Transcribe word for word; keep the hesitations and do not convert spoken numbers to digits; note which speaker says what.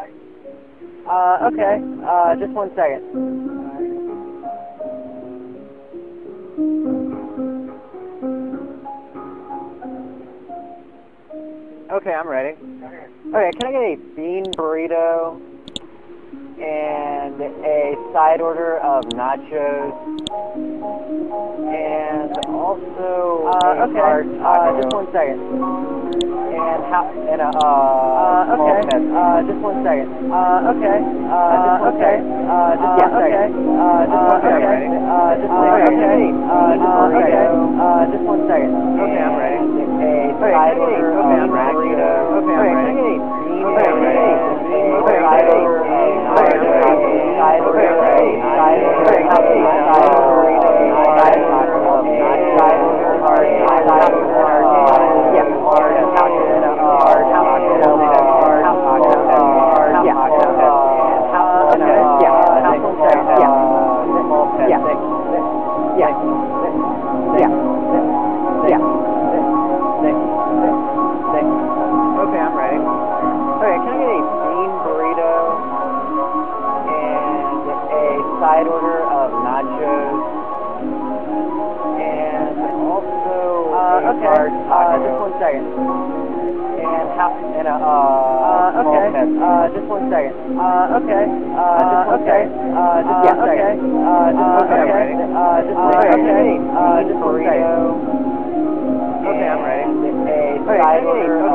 Speaker 1: Uh, okay. Uh, just one second. Okay, I'm ready. Okay, can I get a bean burrito and a side order of nachos and also
Speaker 2: Uh,
Speaker 1: a
Speaker 2: okay.
Speaker 1: large
Speaker 2: Uh,
Speaker 1: taco.
Speaker 2: just one second.
Speaker 1: And how and a uh,
Speaker 2: Uh,
Speaker 1: small
Speaker 2: okay.
Speaker 1: Pepsi.
Speaker 2: Uh, just one second. Uh, okay.
Speaker 1: Uh,
Speaker 2: Uh,
Speaker 1: just one
Speaker 2: okay.
Speaker 1: second.
Speaker 2: Uh, just
Speaker 1: Uh,
Speaker 2: one
Speaker 1: okay.
Speaker 2: second. Uh, just
Speaker 1: Uh,
Speaker 2: one
Speaker 1: okay, I'm
Speaker 2: second.
Speaker 1: ready.
Speaker 2: Uh, just
Speaker 1: Uh,
Speaker 2: one
Speaker 1: okay.
Speaker 2: second.
Speaker 1: Uh, just
Speaker 2: Uh, okay.
Speaker 1: burrito.
Speaker 2: Uh, just one second.
Speaker 1: Okay, I'm ready.
Speaker 2: A
Speaker 1: Okay,
Speaker 2: side
Speaker 1: can I get a
Speaker 2: order
Speaker 1: okay,
Speaker 2: of
Speaker 1: I'm ready.
Speaker 2: burrito.
Speaker 1: Okay, I'm
Speaker 2: Okay,
Speaker 1: ready.
Speaker 2: can I get a bean
Speaker 1: Okay, I'm ready.
Speaker 2: burrito?
Speaker 1: Okay,
Speaker 2: A
Speaker 1: I'm
Speaker 2: side
Speaker 1: ready.
Speaker 2: order of
Speaker 1: Okay, I'm
Speaker 2: nachos.
Speaker 1: ready.
Speaker 2: Side order
Speaker 1: Okay, I'm
Speaker 2: of
Speaker 1: ready.
Speaker 2: side order
Speaker 1: Okay,
Speaker 2: of
Speaker 1: can I get a
Speaker 2: side
Speaker 1: uh,
Speaker 2: order of side order of side order of side order of yeah, large taco and a large taco and a large taco yeah, uh, okay, yeah, just one second, yeah, yeah, yeah, yeah, yeah.
Speaker 1: Okay, I'm ready.
Speaker 2: Okay, can I get a bean burrito and a side order of nachos and also
Speaker 1: Uh,
Speaker 2: a
Speaker 1: okay.
Speaker 2: large
Speaker 1: Uh,
Speaker 2: taco
Speaker 1: just one second.
Speaker 2: and how and a uh,
Speaker 1: Uh,
Speaker 2: small
Speaker 1: okay.
Speaker 2: Pepsi.
Speaker 1: Uh, just one second. Uh, okay. Uh,
Speaker 2: Uh,
Speaker 1: just one
Speaker 2: okay.
Speaker 1: second. Uh, just
Speaker 2: Uh,
Speaker 1: one
Speaker 2: okay.
Speaker 1: second. Uh, just
Speaker 2: Uh,
Speaker 1: one
Speaker 2: okay.
Speaker 1: second. Uh, just one
Speaker 2: Uh,
Speaker 1: second.
Speaker 2: okay.
Speaker 1: Uh, just one second.
Speaker 2: Burrito
Speaker 1: Okay, I'm ready.
Speaker 2: and a
Speaker 1: Okay,
Speaker 2: side
Speaker 1: can I get a
Speaker 2: order